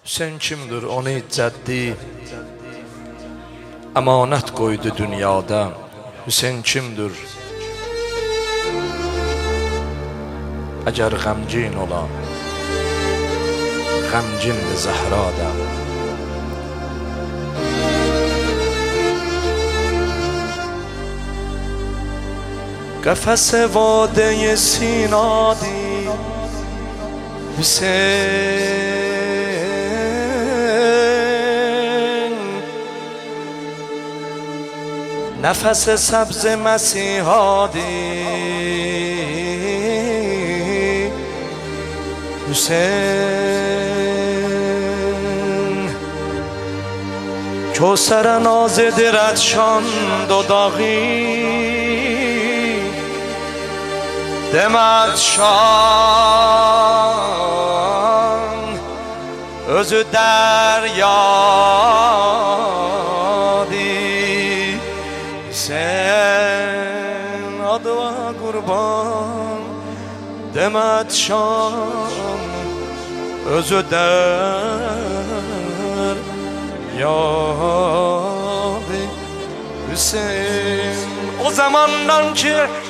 Hüseyin kimdir, onu iccətli əmanət qoydu dünyada. Hüseyin kimdir? Əgər qəmgin olan, qəmgindir Zəhrada. Qəfəs vadə-i Sinadi Hüseyin, nəfəs səbz Məsihadi Hüseyin, Kosərə nazidir ədşan dodağı Deməd şan özü deryadır. Sen adıma kurban Deməd şan özü deryadır. Hüseyin o zamandan ki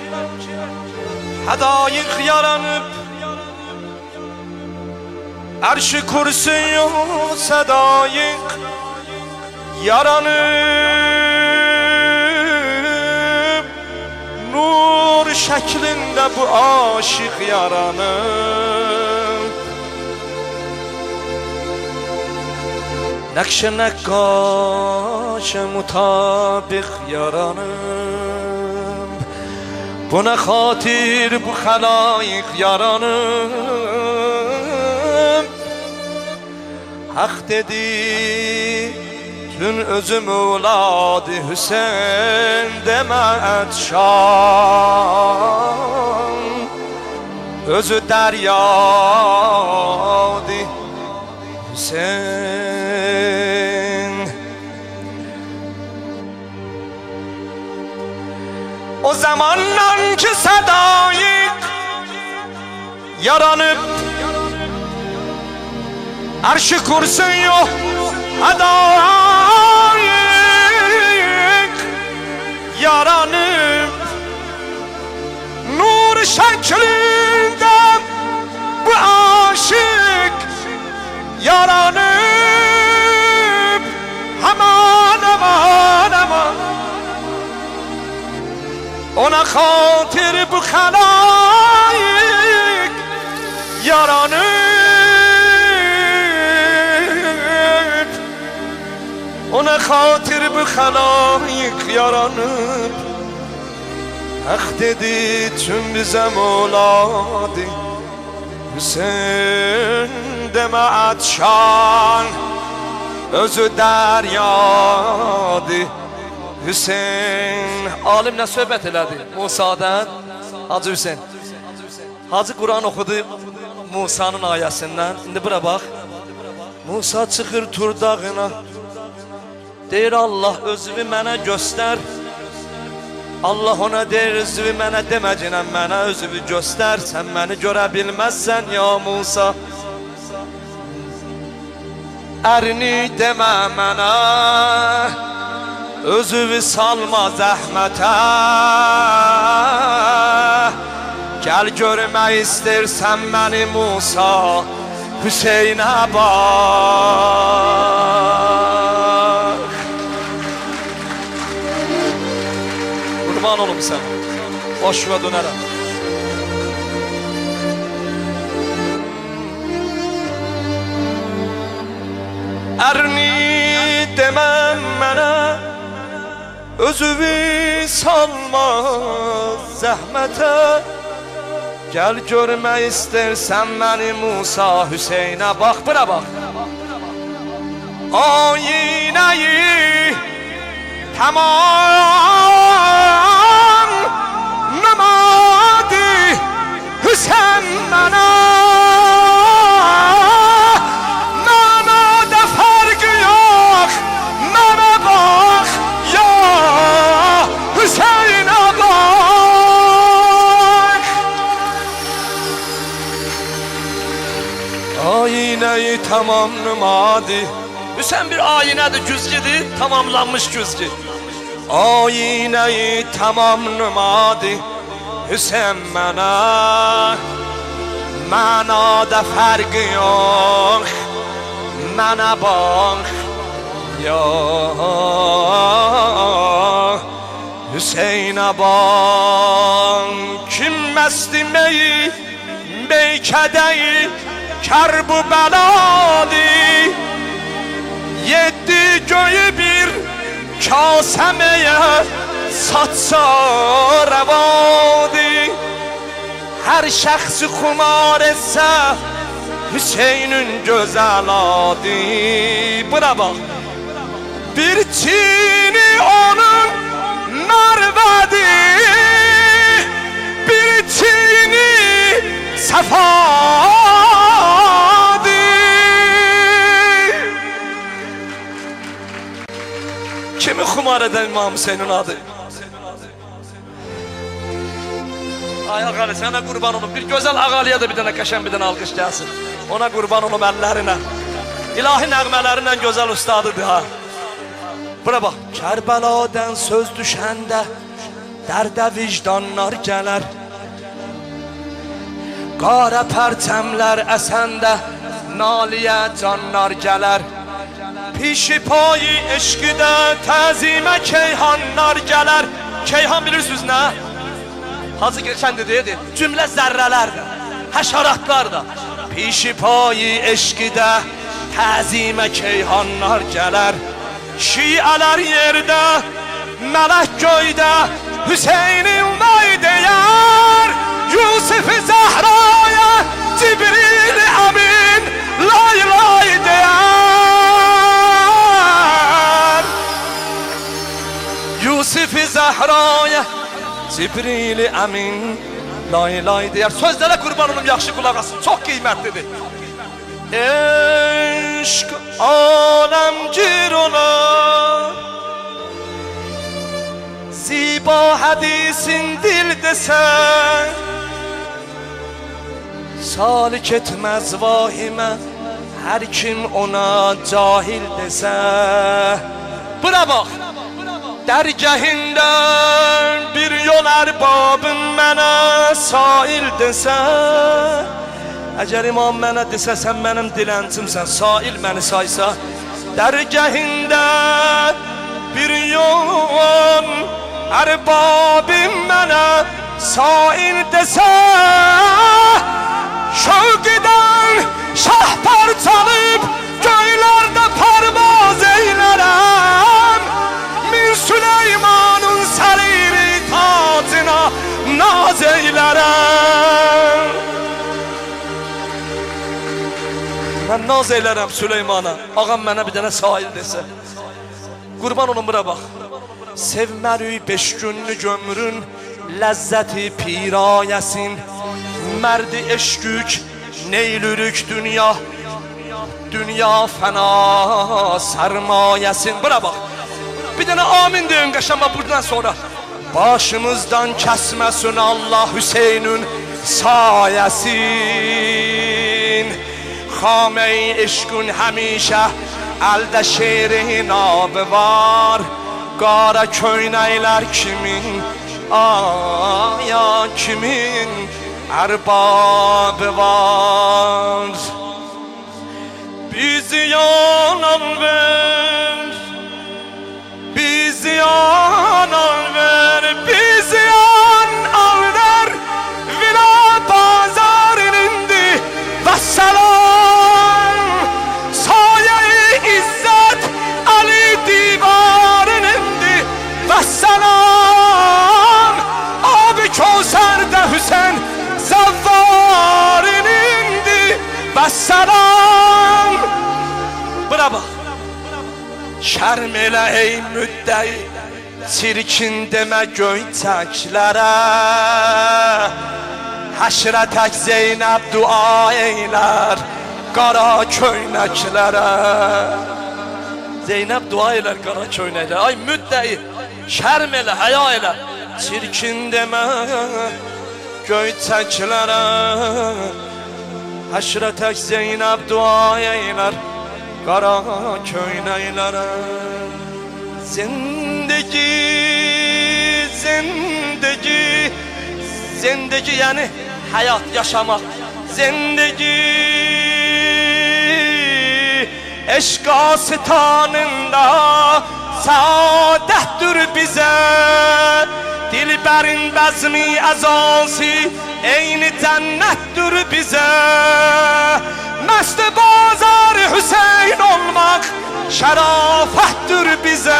Hadayık yaranıp Erş-i kursiyu sedayık yaranıp Nur şeklinde bu aşık yaranıp Nakş-ı nekkaş-ı mutabık yaranıp Buna xatir bu xəlayiq yaranım Haq dedi tün özüm övladı Hüseyin Deməd şan özü deryadı Hüseyin. O zamandan ki sedayık yaranıp Arş-ı kursiyu hadayık yaranıp Nur şeklinde bu aşık yaranıp Aman aman aman Ona xatir bu xəlayiq yaranıp Ona xatir bu xəlayiq yaranıp Haq dedi tüm bizə mövladı Hüseyin Deməd şan özü deryadı Hüseyin. Alim nə söhbət elədi Musa'dan? Hacı Hüseyin Hacı Quran oxudu Musa'nın ayəsindən. İndi bura bax Musa çıxır Tur dağına Deyir Allah özünü mənə göstər Allah ona deyir özünü mənə deməcinən Mənə özünü göstər Sən məni görə bilməzsən ya Musa Ərini demə mənə Özüvü salma zəhmətə Gəl görmək istərsən məni Musa Hüseynə bax Qurban olum sən Boşuna dönərəm Ərini deməm mənə Özüvü salma zəhmətə Gəl görmək istərsən məni Musa Hüseynə bax bura bax Ayinəyi tamam namadı Hüseyin mənə Namada farkı yok Mənə bax ya Hüseyinə bax Ayinə ayineyi tamam nümadı. Hüseyin bir ayinedir, güzgidir, tamamlanmış güzgi. Ayineyi tamam nümadı. Hüseyin mənada fərqi yox, mənə bax ya Hüseynə bax. Kim məsti meykədəyi kərb-ı bəladır, yeddi göyü bir kaseməyə satsa rəvadır. Her şəxsi xumar etsə Hüseynin gözəl adı. Buna bax, bir çini onun mərvədir, bir çini səfadır. Kimi xumar edən İmam Hüseynin adı? Ay ağalı, sana kurban olum. Bir güzel ağalıya da bir tane qəşən bir tane alkış gelsin. Ona kurban olum əllərinə. İlahi nəğmələrlə gözəl ustadıdır ha. Bura bax. Kərbəladan söz düşəndə dərdə vicdanlar gələr. Qara pərçəmlər əsəndə naliyə canlar gələr. Pişi payı eşqidə təzimə keyhanlar gələr. Keyhan bilirsiniz nə? Hacı geçen de dedi, cümle zerreler de, həşaratlar da. Pişi payı eşqide, təzimə keyhanlar gələr. Şiələr yerdə, mələk göydə, Hüseynin vay deyər. Yusuf-i Zəhraya, Cibril-i Əmin, lay lay deyər. Yusuf-i Zəhraya, Cibril-i Əmin, lay lay deyər. Sözlərə qurban olum, yaxşı qulaq asın, çox qiymətlidir. Eşq aləmgir olar, ziba hədisin dil desən, salik etməz vahimə, hər kim ona cahil desə. Buna bax, dərgəhindən bir yol ərbabın mənə sail desə. Əgər imam mənə desə, sən mənim dilənçimsən, sail məni saysa. Dərgəhində bir yol ərbabın mənə sail desə. Şövqidən şah parçalıb göylərdə parvaz eylərəm. Süleyman'ın sariri tacına naz eylərəm. Mən naz eylərəm Süleyman'a, ağam mənə bir dənə sahil desə. Qurban olun, bura bax. Sevmərik 5 günlük ömrün ləzzəti pirayəsin. Mərdi eşkük neylürük dünya, dünya fəna sərmayəsin. Bura bax. Bir tane amin deyin qəşəmə buradan sonra. Başımızdan kəsməsin Allah Hüseynün sayəsin. Xamey eşqün həmişə əldə şeirin abı var. Qara köynəklər kimin, aya kimin ərbabı var. Bizi yanan ver, bizi yan al ver, bizi yan al ver. Vila pazarın indi ve selam. Saye-i İzzet Ali divarın indi ve selam. Abi Kevser'de Hüseyin Zavvarın indi ve selam. Bravo. Şərm elə ey müddəi, çirkin demə göyçəklərə. Həşrə tək Zeynəb dua eylər qara köynəklərə. Zeynəb dua eylər qara köynəklərə. Ay müddəi, şərm elə, həya elə, çirkin demə göyçəklərə. Həşrətək Zeynəb dua eylər qara köynəklərə. Zindagi, zindagi, zindagi yəni həyat yaşamaq. Zindagi eşq asitanında saadətdir bizə. Dilbərin bəzmi əzası eyni cənnətdir bizə. Məst bazar Hüseyn olmaq şərafətdir bizə.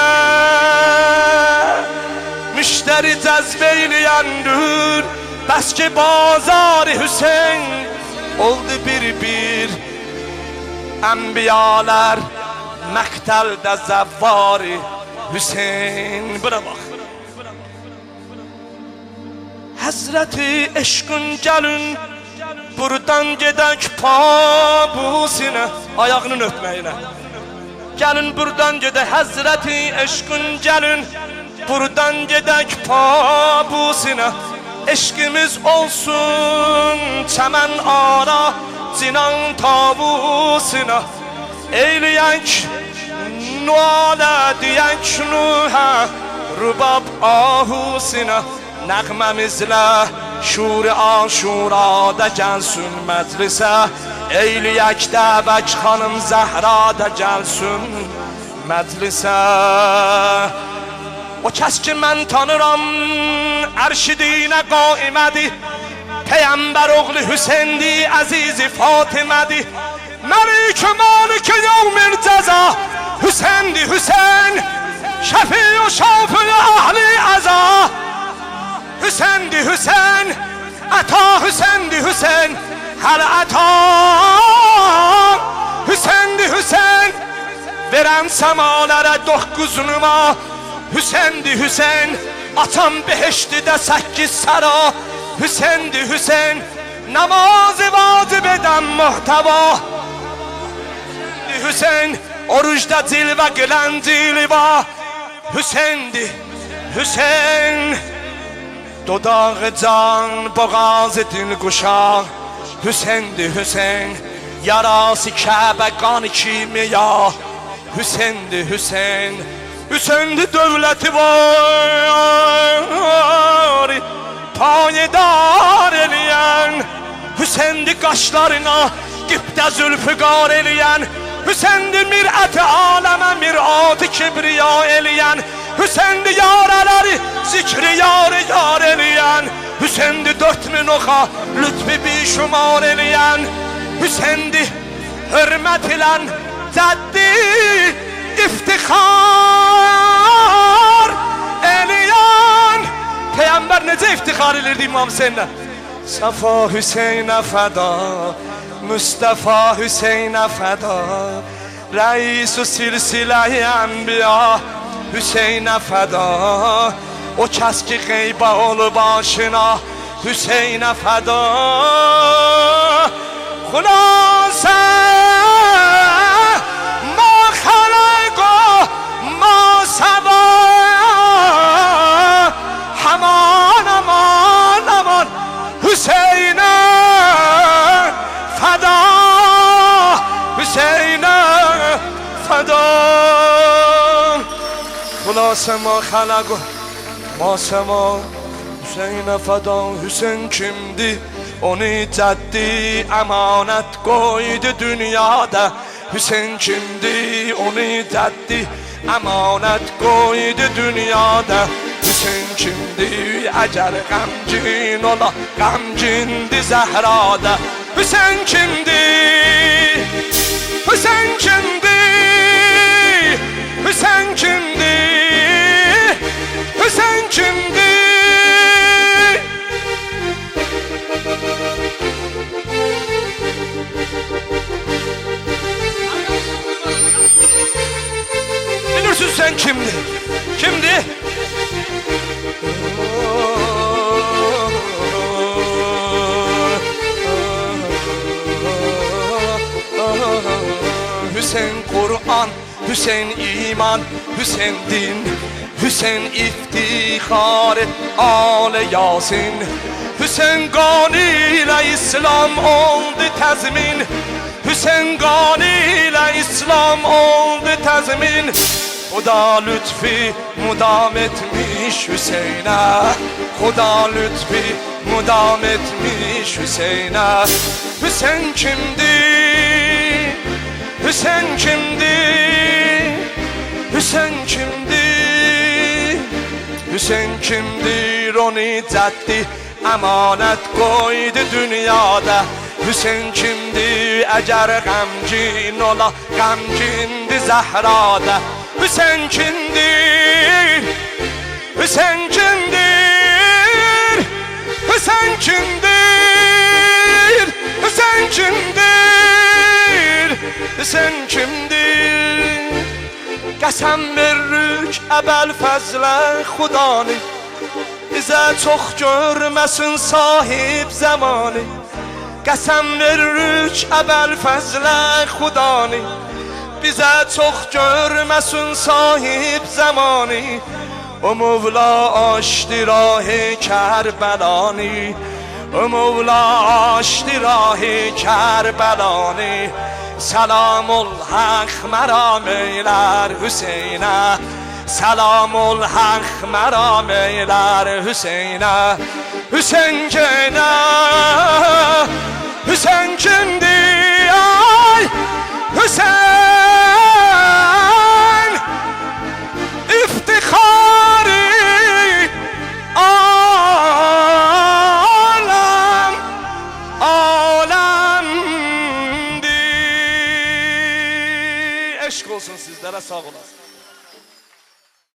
Müştəri cəzb eyləyəndir bəs ki bazar Hüseyn oldu bir-bir. Ənbiyalar məktəldə zəvvari Hüseyn. Bura bax. Həzrəti eşqün gəlin buradan gedək pabusinə. Ayağının öpməyinə. Gəlin buradan gedək Həzrəti eşqün gəlin buradan gedək pabusinə. Eşqimiz olsun çəmən ara cinan tavusina. Eyləyək nualə deyək nuhə rubab ahusina. Nəğməmizlə şur-i aşurada gəlsin məclisə. Eyləyək dəvək xanım Zəhra da gəlsin məclisə. O kəs ki mən tanıram ərşidinə qaimədi. Peyğəmbər oğlu Hüseyndi əzizi Fatimədi. Məlik-i malik-i yevmil cəza Hüseyndi Hüseyn şəfi-i şafi-i əhli əza. Hüseyndi Hüseyn əta Hüseyndi Hüseyn hər əta. Hüseyndi Hüseyn verən səmalərə 9 numa. Hüseyndi Hüseyn açan behiştidə 8 səra. Hüseyndi Hüseyn namazı vacib edən muhtəva. Hüseyn orucda cilvə qilən cilva. Hüseyndi Hüseyn dodağı can boğazı dil quşaq. Hüseyndi Hüseyn yarası Kəbə qan kimi ya. Hüseyndi Hüseyn Hüseyndi dövləti var payidar eləyən. Hüseyndi qaşlarına qibdə zülfüqar eləyən. Hüseyndi mirət-i aləmə mirat-ı kibriya eləyən. Hüseyndi yarələri zikri yarı yar eləyən. Hüseyndi 4000 oxa lütfi bişumar eləyən. Hüseyndi hörmət ilən cəddi iftixar eləyən. Peyğəmbər necə iftixar edirdi İmam Hüseynlə? Səfa Hüseynə fəda, Mustafa Hüseynə fəda, Rəis-u silsilə-i ənbiya Hüseynə fəda. O kəs ki qeybə olub aşina Hüseynə fəda. Xülasə ma xələqo ma səva. Aman aman aman Hüseynə fəda. Hüseynə fəda. Xülasə ma xələqo ma səma Hüseynə fəda. Hüseyn kimdir? Onu cəddi əmanət qoydu dünyada. Hüseyn kimdir? Onu cəddi əmanət qoydu dünyada. Hüseyn kimdir? Əgər qəmgin ola qəmgindir Zəhrada. Hüseyn kimdir? Hüseyn kimdir? Hüseyn kimdir? Hüseyn kimdir? Bilirsin sen kimdir? Kimdir? Hüseyin Kur'an, Hüseyin iman, Hüseyin din, Hüseyin iftihar et, Ale Yasin. Hüseyin qanıyla İslam oldu təzmin, Hüseyin qanıyla İslam oldu təzmin. Xuda lütfi mudam etmiş Hüseyin'e, Xuda lütfi mudam etmiş Hüseyin'e. Hüseyin kimdir? Hüseyin kimdir? Hüseyin kimdir? Hüseyin kimdir? Onu cəddi əmanət qoydu dünyada. Hüseyin kimdir? Əgər qəmgin ola, qəmgindir Zəhrada. Hüseyin kimdir? Hüseyin kimdir? Hüseyin kimdir? Hüseyin kimdir? Hüseyin kimdir? Qəsəm veririk əbəl fəzlə Xudanı, bizə çox görməsin sahib zamanı. Qəsəm veririk əbəl fəzlə Xudanı, bizə çox görməsin sahib zamanı. O Mevla açdı rahı Kərbəlanı, O Mevla açdı rahı Kərbəlanı. Selamul haq məram eylər Hüseynə, Selamul haq məram eylər Hüseynə. Hüseyin genə, Hüseyin genə,